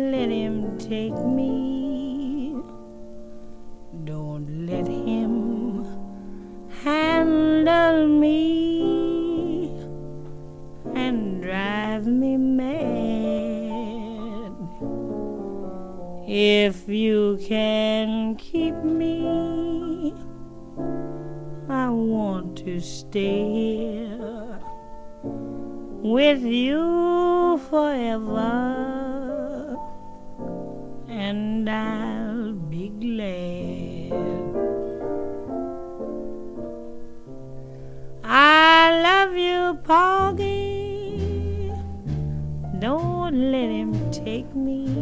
let him take me. Don't let him handle me and drive me mad. If you can keep me, I want to stay here with you forever, and I'll be glad. I love you, Porgy. Don't let him take me.